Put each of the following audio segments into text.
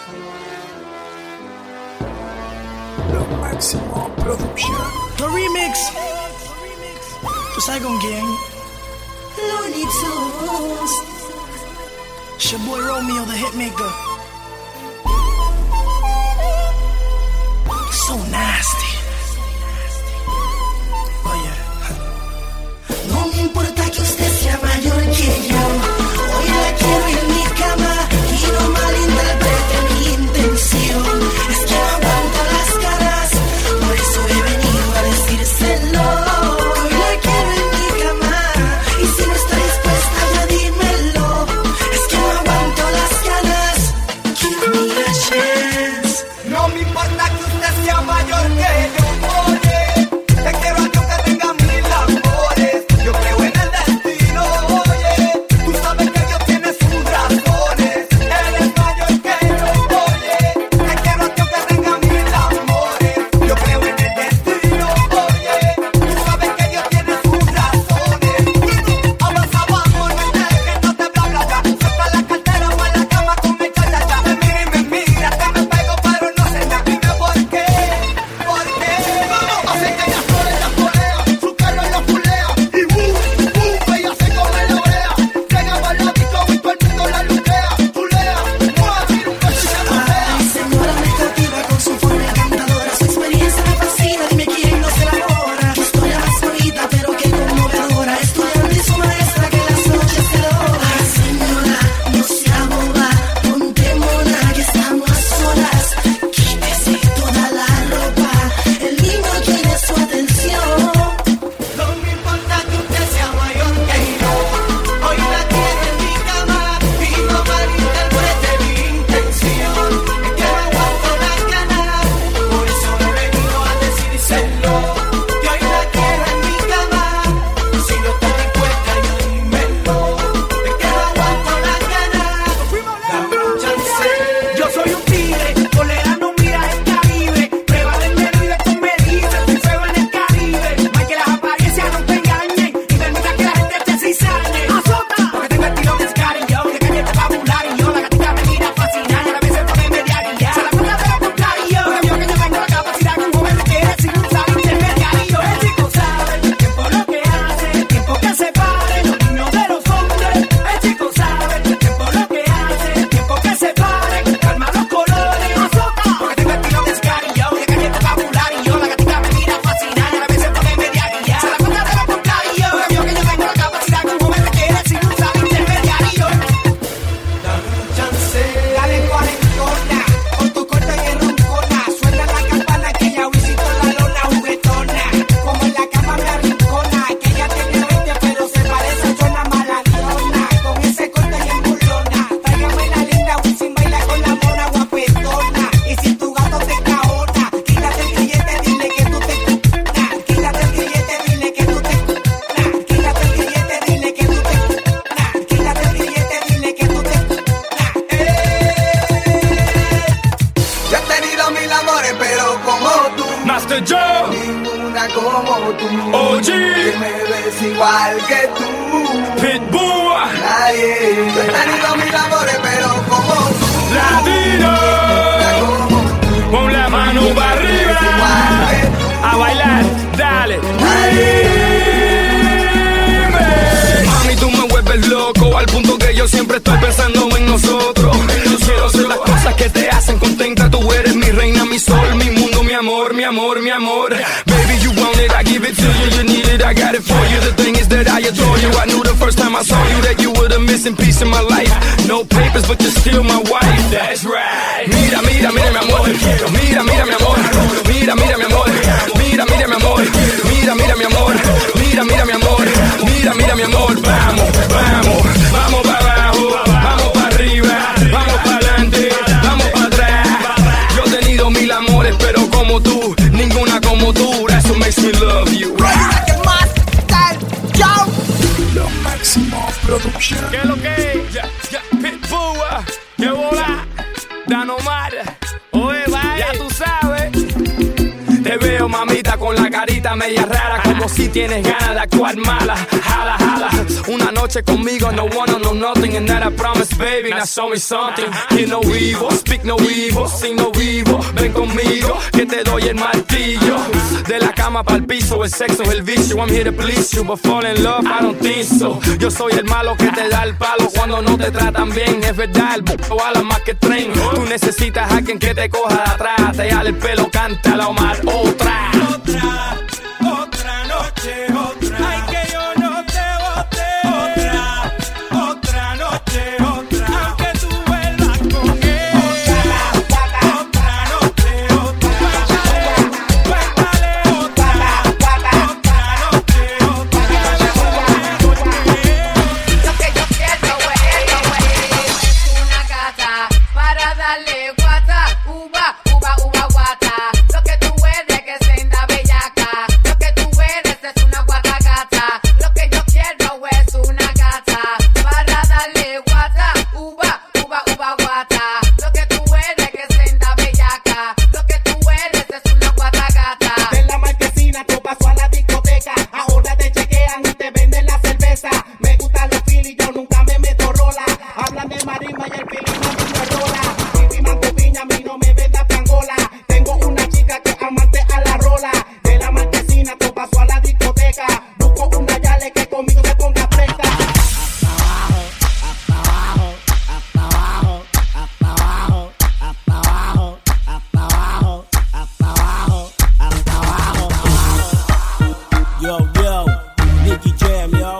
Lo Máximo Production. The remix. ¿Tú sabes con quién? Looney Tunes. It's your boy Romeo, the hitmaker. So nasty. Oye. No me importa que usted sea mayor que yo. Hoy la quiero en mi cama y no malinterprete mi intención. Es que no aguanto las caras, por eso he venido a decírselo. Hoy la quiero en mi cama y si no está dispuesta ya dímelo. Es que no aguanto las ganas. Give me a chance. No me importa que usted sea mayor que yo, oye. Te quiero a Dios que tenga mil amores. Yo creo en el destino, oye. Tú sabes que Dios tiene sus razones. Eres mayor que yo, oye. Te quiero a Dios que tenga mil amores. Yo creo en el destino, oye. Tú sabes que Dios tiene sus razones. Avanza, vamos, no dejes que no te bla bla bla. Suelta la cartera o en la cama con el cha-cha-cha. Me mira y me mira, que me pego pero no sé nada. Dime por qué, por qué. Hace que ella solea, su carro ella fulea. Y ella se come la orea. Llega para la disco y todo el mundo la luquea. Chulea, tira un beso y se lo Ay, señora, me cautiva con su forma encantadora. Su experiencia me fascina, dime quién no se enamora. Qué historia más bonita, pero qué conmovedora. Estudiante y su maestra que las noches se logra. Ay, señora, no sea boba, ponte mona, que estamos a solas. Quítese toda la ropa, el niño quiere su atención. No me importa que usted sea mayor que yo. Hoy la quiero en mi cama y no malinterprete mi intención. Es que no aguanto las ganas, por eso he venido a decírselo. Que hoy la quiero en mi cama, si no está dispuesta ya dímelo. Es que no aguanto las ganas, dame un chance. Yo soy un tigre, tolerando mira el Caribe. Prueba del menú y después me dice, soy feo en el Caribe. Más que las apariencias no te engañen y permita que la gente te cizañe. Azota, porque tengo estilo de Scar y yo, de calle popular y yo. La gatita me mira fascinada y a la vez se pone media guía. Se la cuenta de lo contrario, porque vio que yo tengo la capacidad que un joven requiere sin usar intermediario. El chico sabe el tiempo lo que hace, el tiempo que separe los niños de los hombres. El chico sabe el tiempo lo que hace, el tiempo que separe, calma los colores. Azota, porque tengo estilo de Scar y yo, de calle popular y yo. La gatita me mira fascinada y a la vez se pone media guía. Se la cuenta de lo contrario, porque vio que yo tengo la capacidad que un joven requiere sin usar intermediario. Dame un chance, dale cuarentona, con tu corta y roncona. Suena la campana que ya visito la lona juguetona. Como en la cama me arrincona, que ella tiene 20 pero se parece a Chona Maladiona. Con ese corte y embulona, tráigame la linda Wisin, baila con la mona guapetona. Y si tu gato te caona, quítate el grillete, dile que tú te quítate el grillete, dile que tú te quítate el grillete, dile que tú te quítate el grillete, dile que tú te Yo he tenido mil amores, pero como tú, Master Joe. ninguna como tú. OG. Que me ves igual que tú. Pitbull. Nadie. Yo he tenido mil amores, pero como tú, Latino. ninguna como tú. Con la mano para arriba. A bailar, dale. Mami, tú me vuelves loco al punto que yo siempre estoy pensando en nosotros. Yo quiero hacer las cosas que te hacen contenta. Tú eres mi reina, mi sol, mi mundo, mi amor, mi amor, mi amor. Baby, you want it, I give it to you. You need it, I got it for you. The thing is that I adore you. I knew the first time I saw you that you were the missing piece in my life. No papers, but you're still my wife. That's right. Mira, mira, mira, mi amor. Mira, mira, mi amor. Mira, mira, mi amor. Mira, mira, mi amor. Mira, mira, mi amor. Mira, mira, mi amor. Mira, mira, mi amor. Vamos, vamos, vamos para abajo. Vamos para arriba. Vamos para adelante. Vamos para atrás. Yo he tenido mil amores, pero como tú, ninguna como tú. That's what makes me love you. Lo Máximo Production. ¿Qué es lo que es? Pitbull. ¿Qué bola? Dan Omar. Oye, vaya. Ya tú sabes. Te veo, mamita, con la carita media rara, como Pero si tienes ganas de actuar mala, jala, jala. Una noche conmigo, no wanna know nothing. And that I promise, baby, now show me something. Hear no evil, speak no evil, sing no evil. Ven conmigo, que te doy el martillo. De la cama pa'l piso, el sexo es el vicio. I'm here to please you, but fall in love, I don't think so. Yo soy el malo que te da el palo cuando no te tratan bien. Es verdad, el b***o ala más que tren. Tú necesitas a alguien que te coja de atrás. Te jale el pelo, canta la Omar. Otra noche, otra. Ay, que yo no te boté. Otra noche, otra. Aunque tú vuelvas con él. Otra noche, otra. Cuéntale, otra noche, otra. Lo que yo quiero es una gata para darle guata, uva, guata. Lo que tú eres que senda bellaca. Lo que tú eres es una guata gata. Lo que yo quiero es una gata para darle guata, uva, guata. Lo que tú eres que senda bellaca. Lo que tú eres es una guata gata. De la marquesina tú paso a la discoteca. Ahora te chequean y te venden la cerveza. Me gustan los filis, yo nunca me meto rola. Hablan de marisma y el fili no me rola. Pipi mango piña, a mí no me venda pangola. Tengo una chica que amante a la rola. De la marquesina tú paso a la discoteca. Busco una yale que conmigo se ponga presta. Yo, Nicky Jam, yo.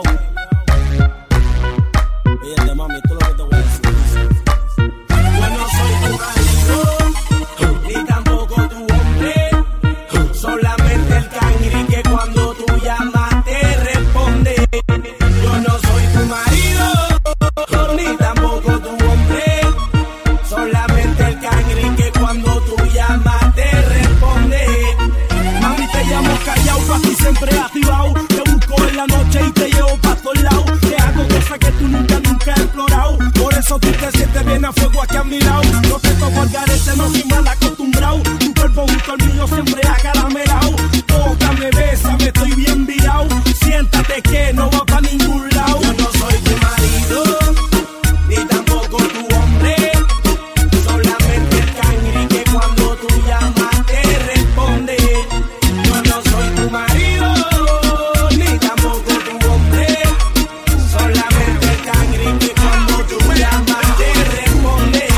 Oye, mami, esto es lo que te voy a decir. Yo no soy tu marido, ni tampoco tu hombre. Solamente el cangri que cuando tú llamas te responde. Yo no soy tu marido, ni tampoco tu hombre. Solamente el cangri que cuando tú llamas te responde. Mami, te llamo callao, pa' ti siempre activado. Te busco en la noche y te llevo pa' todos lados. Te hago cosas que tú nunca has explorado. Por eso tú te sientes bien a fuego aquí a mi lado. No te toco al garete, no soy mal acostumbrado. Tu cuerpo junto al mío siempre acaramelado. Tócame, bésame, estoy bien virado. Siéntate que no va pa' ningún lado. Yo no soy tu marido, ni tampoco tu hombre. Solamente el cangri que cuando tú llamas te responde. Yo no soy tu marido, ni tampoco tu hombre. Solamente el cangri que cuando tú llamas te responde.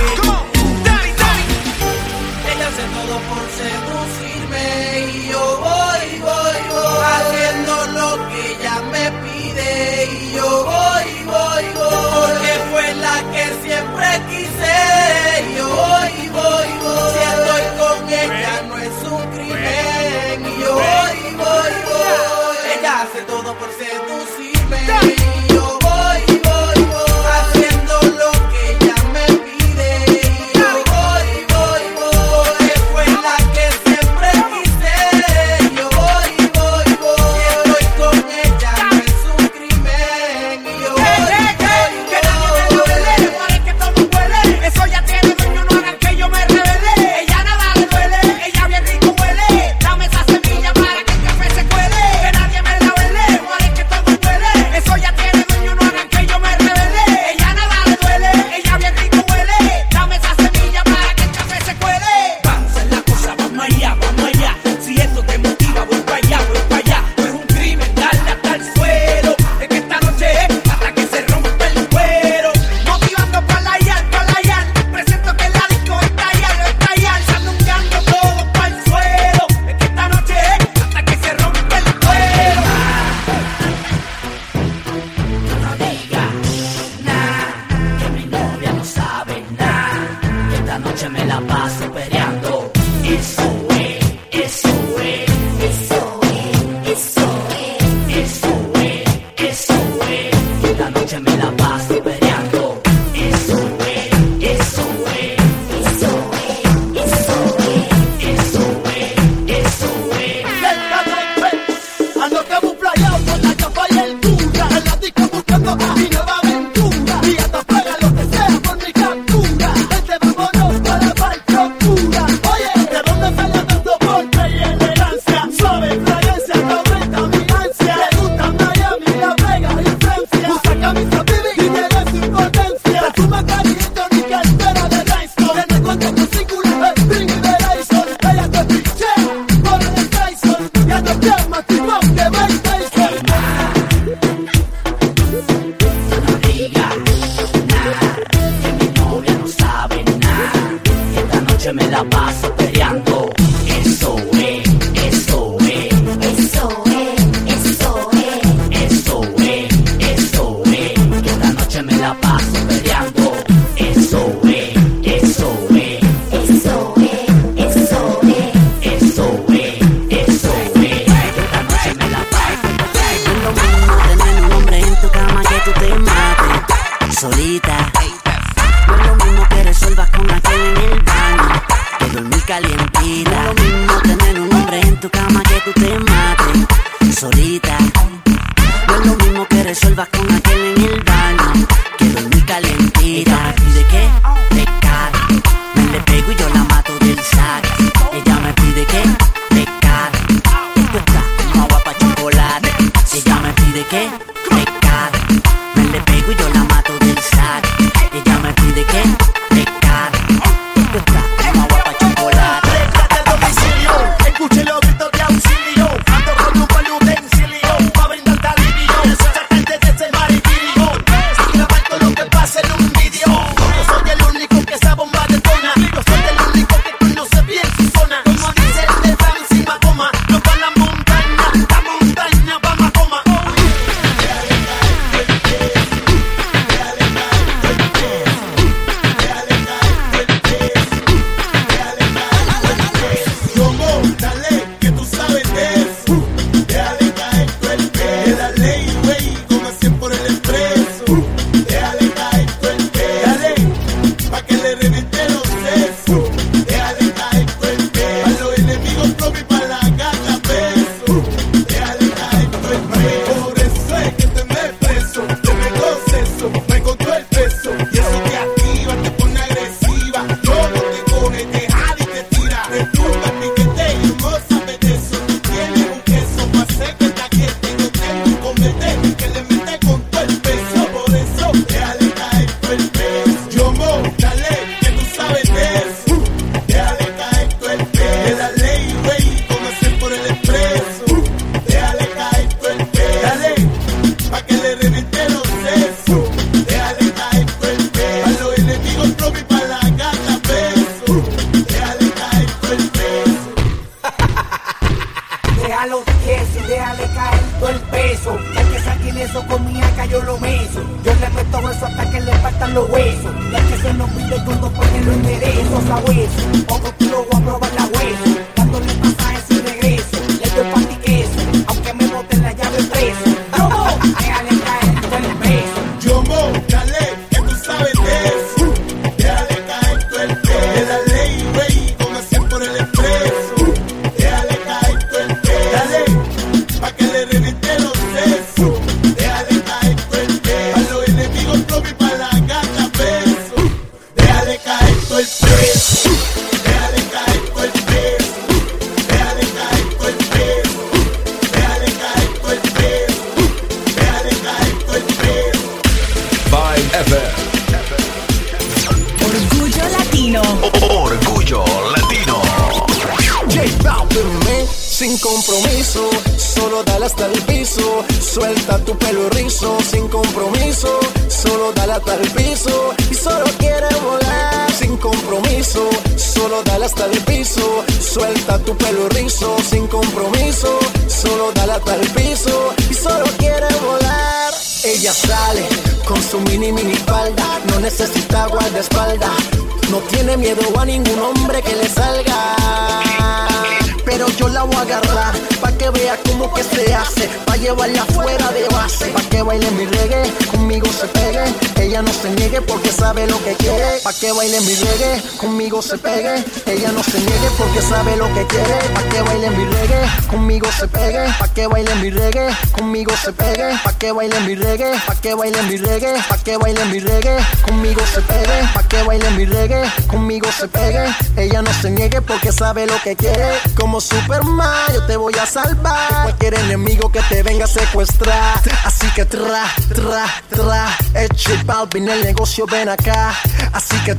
Ella hace todo por seducirme y yo voy haciendo lo que ella me pide y yo voy porque fue la que siempre quise y yo voy si estoy con ella no es un crimen y yo voy ella hace todo por seducirme y yo voy haciendo lo que ella me pide y yo voy porque fue la que siempre quise y yo voy si estoy con ella no es un crimen y yo Que nadie me la vele, muere que todo huele. Eso ya tiene dueño, no hagan que yo me revele. Ella nada le duele, ella bien rico huele. Dame esa semilla para que el café se cuele. Que nadie me la vele, muere que todo huele. Eso ya tiene dueño, no hagan que yo me revele. Ella nada le duele, ella bien rico huele. Dame esa semilla para que el café se cuele. Vamos a la cosa, vamos allá. Si esto te motiva, voy para allá. No es un crimen, darle hasta el suelo. Es que esta noche es hasta que se rompa el cuero. Motivando para la yal. Presento que la disco está yal. Sandungueando todo para el suelo. Es que esta noche es hasta que se rompa el cuero. No diga nada, que mi novia no sabe nada, que esta noche me la paso peleando. Eso es. Esta noche me la paso peleando. Eso es. Ando que un playao con la chapa y el cura. En la disco buscando mi nueva aventura. Y hasta pega lo que sea por mi captura. Vámonos para Valprocura. noche me la paso peleando. Eso es, eso es, eso es, eso es, eso es, eso es, que esta noche me la paso peleando. Eso es, eso es, eso es, eso es, eso es, eso es, que esta noche me la paso peleando. Es lo mismo tener un hombre en tu cama que tú te mates solita. No es lo mismo que resuelvas con aquel en el baño que dormir calientita. No es lo mismo tener un hombre en tu cama que tú te mates solita. No es lo mismo que resuelvas con aquel en el baño que dormir calientita. ¿Y de qué? De cara. Me le pego y yo la mato del sac. Ella me pide que de cara. Esto está como agua pa' chocolate. Ella me pide que de cara. Me le pego y yo la mato del sac. Ella me pide que de cara. Esto está como agua pa' chocolate. Rescate a domicilio, escuche los gritos de auxilio. Ando con un buen utensilio pa' brindarte alivio. Sacarte de ese martirio. Sin grabar todo lo que pasa en un video. Yo soy el único que esa bomba detona. Yo soy el único que conoce bien su zona. Como dice el de Francis Macoma, no pa' la montaña pa' Macoma. Dale, que tú sabes de eso. Déjale caer tu el pelo. La ley, güey, como 100 por el expreso. Déjale caer tu el pelo. Dale, pa' que le reviente los sesos. Déjale caer tu el pelo. Pa' los enemigos propios y pa' la gata peso. Déjale caer tu el pelo. Por eso es que te me preso. Te me goceso, me contó el peso. Y eso te activa, te pone agresiva. Luego te coge, te jala y te tira. Retumba, piquete y hermosa de eso. Tú tienes un queso pa' hacer que te aquiete. Yo tengo un comete que le mete con todo el peso. Por eso, déjale caer todo el peso. Yo mo, dale, que tú sabes de eso. Déjale caer todo el peso. De la ley, güey, como 100 por el expreso. Déjale caer todo el peso. Dale, pa' que le reviente los sesos. Déjale caer todo el peso. Pa' los enemigos propios y pa' la gata peso. Déjale caer todo el peso. Déjalo quieto, déjale caer todo el peso. El que saquen eso con mi acá yo lo meso. Yo le meto eso hasta que le faltan los huesos. Y el que se nos pide todo porque lo enderezo sabueso. Poco kilo voy a probar la hueso. Dándole pasaje sin regreso. Le doy pan y queso, aunque me boten la llave preso. Yo déjale caer todo el peso. Yo mo, dale, que tú sabes de eso. Déjale caer todo el peso. De la ley, güey, como 100 por el expreso. Déjale caer todo el peso. Dale, pa' que le reviente los sesos. Déjale caer todo el peso. Pa' los enemigos propios y pa' la gata peso. Déjale caer todo el peso. Déjale caer todo el peso. Déjale caer todo el peso. Déjale caer todo el peso. Déjale caer todo el peso. Vibe FM. Orgullo Latino. Orgullo Latino. J Balvin, sin compromiso, solo dale hasta el piso. Suelta tu pelo rizo, sin compromiso, solo dale hasta el piso. Y solo quiere volar, sin compromiso, solo dale hasta el piso. Suelta tu pelo rizo, sin compromiso, solo dale hasta el piso. Y solo quiere volar. Ella sale con su mini falda, no necesita guardaespaldas. No tiene miedo a ningún hombre que le salga. Pero yo la voy a agarrar, pa' que vea cómo que se hace, pa' llevarla fuera de base, pa' que baile mi reggae, conmigo se pegue, ella no se niegue porque sabe lo que quiere, pa' que baile mi reggae, conmigo se pegue, ella no se niegue porque sabe lo que quiere, pa' que baile mi reggae, conmigo se pegue, pa' que baile mi reggae, conmigo se pegue, pa' que baile mi reggae, pa' que baile mi reggae, pa' que baile mi reggae, conmigo se pegue, pa' que baile mi reggae, conmigo se pegue, ella no se niegue porque sabe lo que quiere, como Superman yo te voy a salvar. bye. Cualquier enemigo que te venga a secuestrar. Así que J Balvin, el negocio ven acá. Así que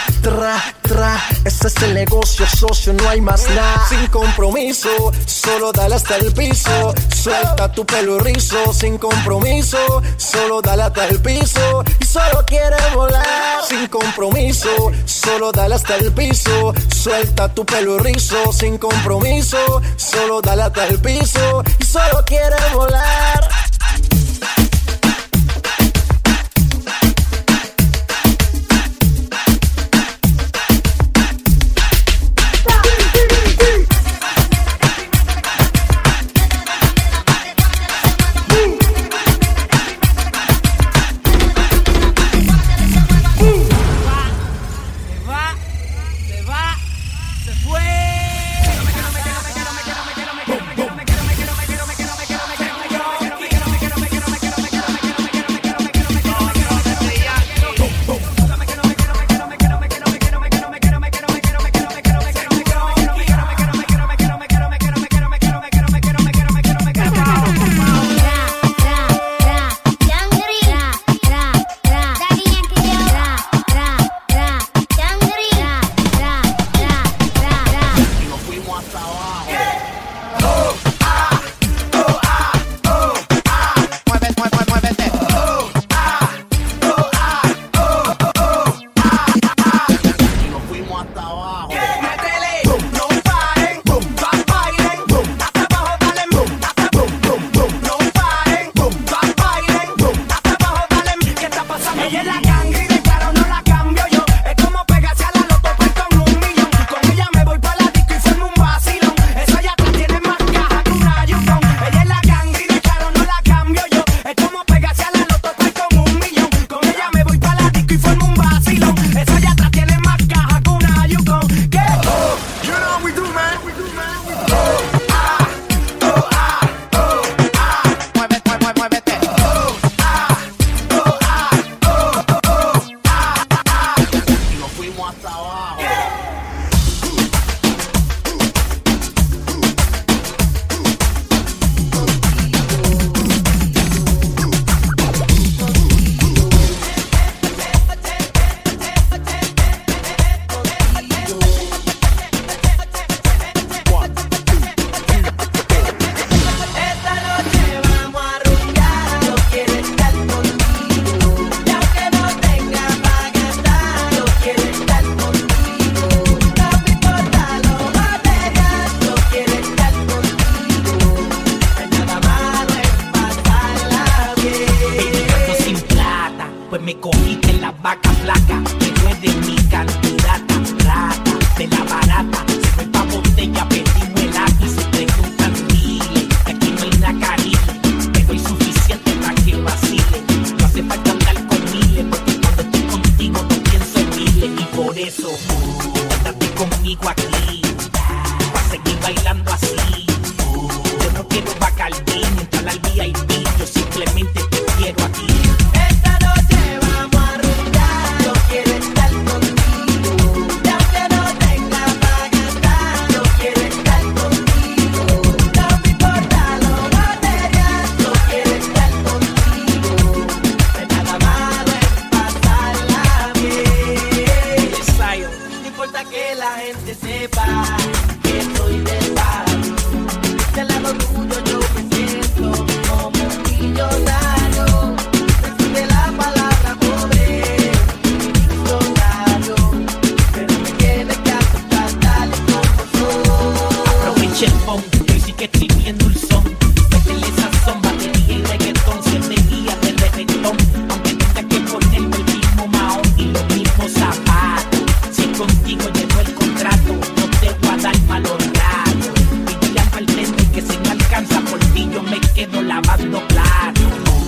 ese es el negocio, socio, no hay más nada. Sin compromiso, solo dale hasta el piso. Suelta tu pelo rizo, sin compromiso, solo dale hasta el piso. Y solo quiere volar. Sin compromiso, solo dale hasta el piso. Suelta tu pelo rizo, sin compromiso, solo dale hasta el piso. Y solo quiere volar. Lavando platos.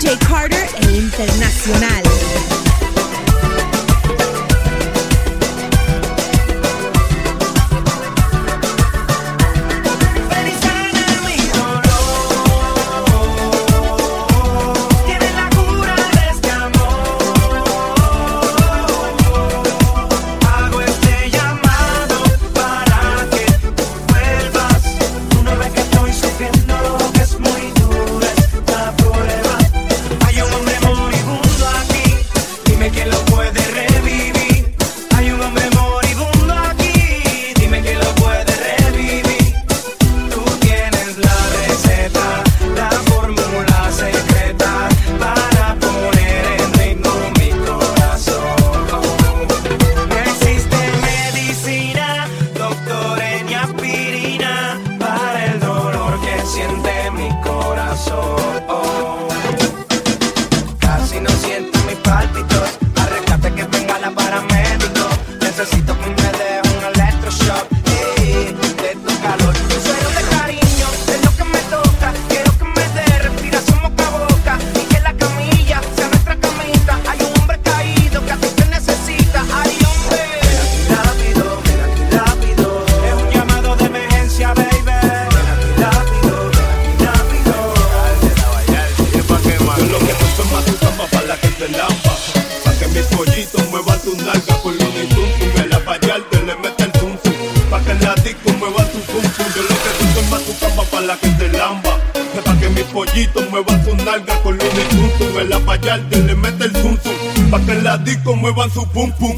DJ Carter e Internacional. Muevan su pum pum.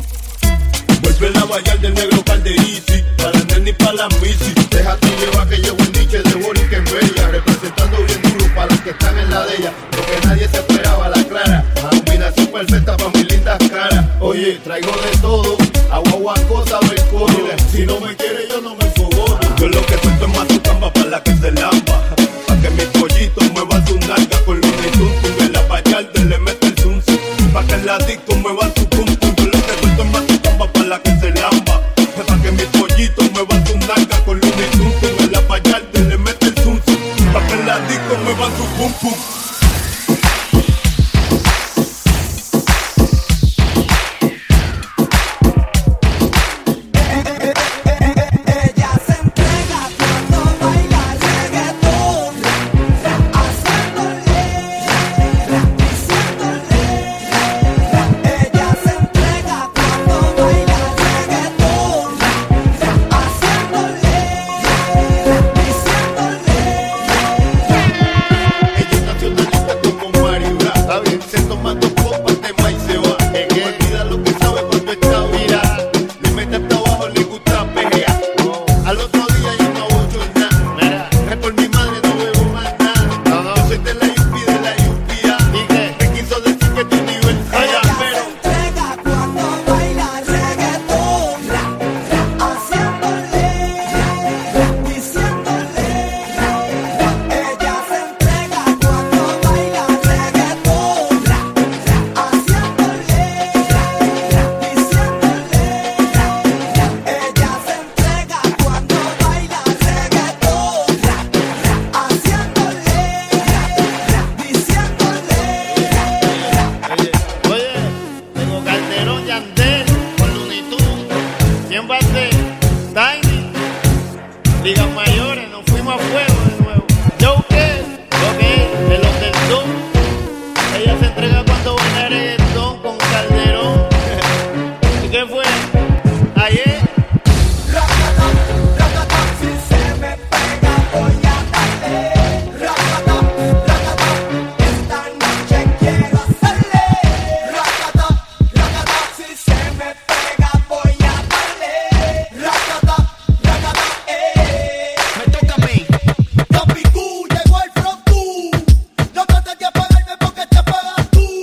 Vuelve la bayal del negro Calderisi. Para el nene y para la misi. Déjate llevar que llevo el niche de Boris que en Bella. Representando bien duro para los que están en la de ella. Lo que nadie se esperaba, la clara. Combinación perfecta para mis lindas caras. Oye, traigo de todo. Agua, cosa, el coro. Si no me quiere yo no me enfogo. Yo lo que suelto es más tu camba para la que se lamba. Para que mis pollitos muevan su nalga con los de tum tum. En la bayal le mete el zum zum. Para que la disco muevan su pum pum. Yo lo que suelto es más tu camba para la que se lamba. Para que mis pollitos muevan su nalga con los de tum tum. En la bayal le mete el zum zum. Para que la disco muevan su pum pum. Llegó el front tú, no trates de apagarme porque te apagas tú.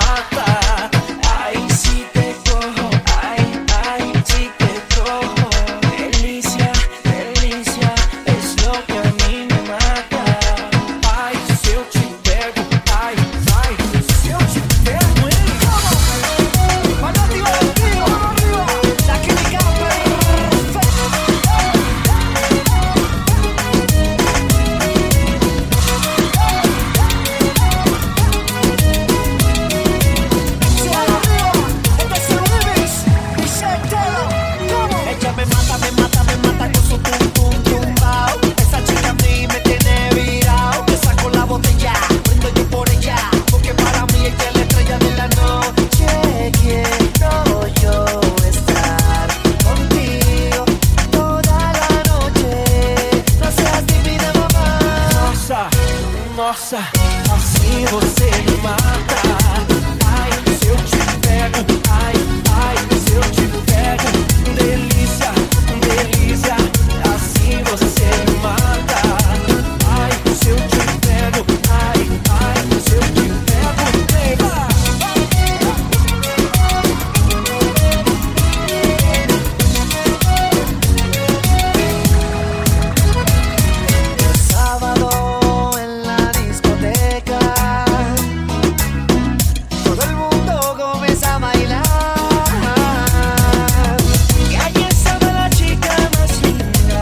mata. Ay, si te cojo, ay, si te cojo. Delicia, delicia, es lo que a mí me mata. Ay, se eu te pego, ai, se eu te pego, hein? Manda arriba, la que me capa, ella me mata con su tum tum tumbao. Esa chica a mí me tiene virao. Yo saco la botella, prendo yo por ella, porque para mí ella es la estrella de la noche. Quiero yo estar contigo toda la noche. No seas tímida, mamá. Nossa, nossa, assim você me mata. Ai, se eu te pego, ai, se eu te pego. Delícia, delícia, assim você me mata. Ai, se eu te pego, ai, se eu te pego, nega. El sábado en la discoteca, todo el mundo comienza a bailar. Y allí estaba la chica más linda.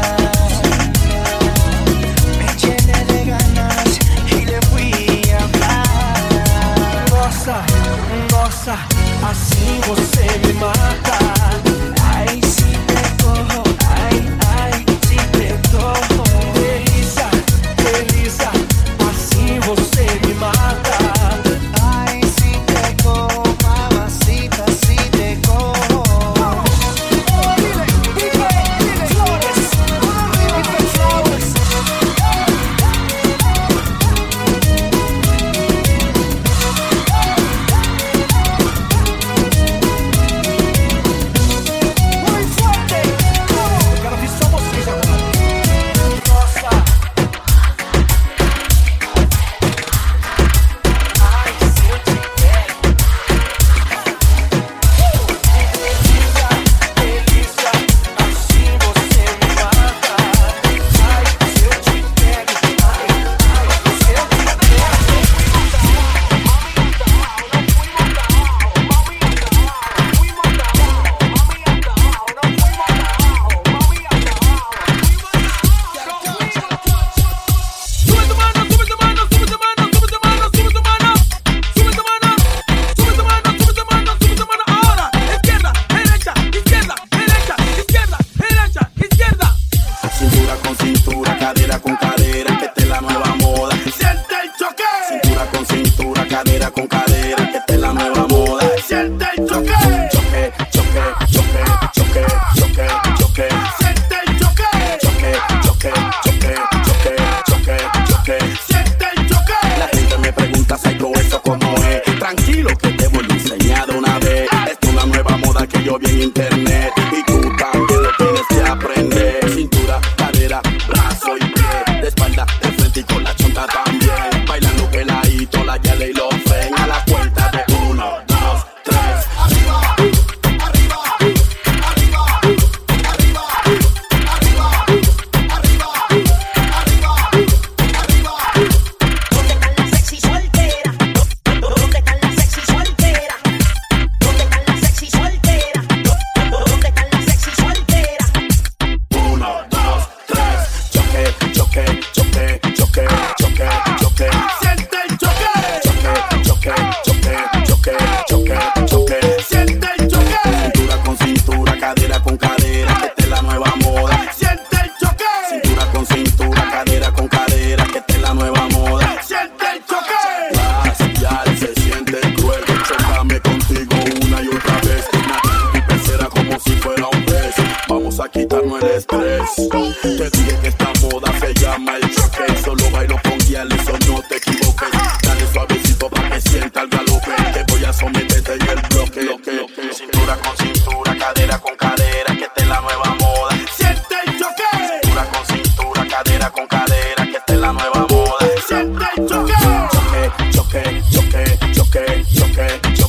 Me llené de ganas y le fui a hablar. Nossa, nossa, assim você me mata. Ai, se te cojo, ai, se te cojo. Delícia, delícia, assim você me mata. Ai, se te cojo, mamacita, se te cojo. Dile, flores, dile flowers. Muy fuerte, claro que somos esa rosa. Ay, se eu te pego. Delícia, delícia, assim você me mata. Ai, se eu te pego, ai, se eu te Sube tu mano, sube tu mano, sube tu mano, sube tu mano, sube tu mano. Sube tu mano, sube tu mano, sube tu mano, sube tu mano. Ahora, izquierda, derecha, izquierda, derecha, izquierda, derecha, izquierda. Cintura con cintura, cadera con cadera, que esta es la nueva moda. Siente el choque, Cintura con cintura, cadera con cadera, que esta es la nueva moda. siente el choque, Choque, choque, choque, choque, choque, choque, siente el choque, choque, choque, choque, choque, choque, choque. siente el choque. La gente me pregunta si todo eso como es. Tranquilo que te voy a enseñar de una vez. Esta es una nueva moda que yo vi en internet y tú también lo tienes que aprender. Cintura, cadera, brazo y pie, de espalda, de frente y con la chonta también. Bailando peladito, la yale y los ven a la cuenta de 1, 2, 3. Arriba, arriba, arriba, arriba, arriba, arriba, arriba, arriba. ¿Dónde están las sexy solteras? ¿Dónde están las sexy solteras? ¿Dónde están las sexy solteras? ¿Dónde están las sexy solteras? 1, 2, 3. Choque, choque, choque, choque, choque, choque. Siente el choque, Choque, choque, choque, choque, choque, choque. siente el choque, Cintura con cintura, cadera con cadera, que esta es la nueva moda. siente el choque, Cintura con cintura, cadera con cadera, que esta es la nueva moda. siente el choque. Ya se siente cruel, chocame contigo una y otra vez. Mi pecera como si fuera un pez. Vamos a quitarnos el estrés. Te dije que esta moda se llama el choque. Solo bailo con guial, eso no te equivoques. Dale suavecito para que sienta el galope. Te voy a someterte en el bloque. Cintura con cintura, cadera con cadera, que esta es la nueva moda. Siente el choque, Cintura con cintura, cadera con cadera, que esta es la nueva moda. siente el choque. Choque, choque, choque, choque, choque,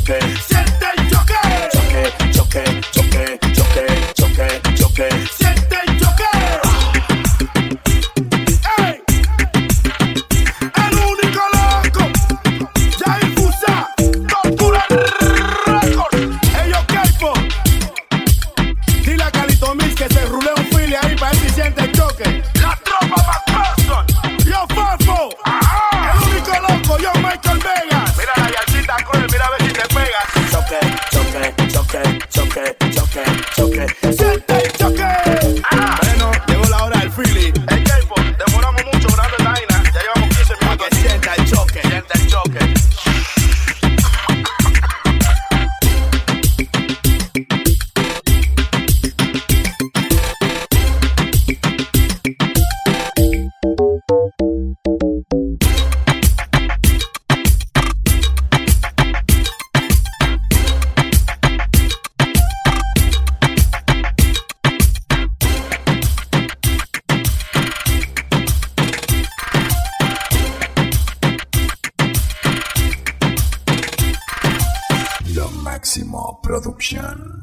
Production.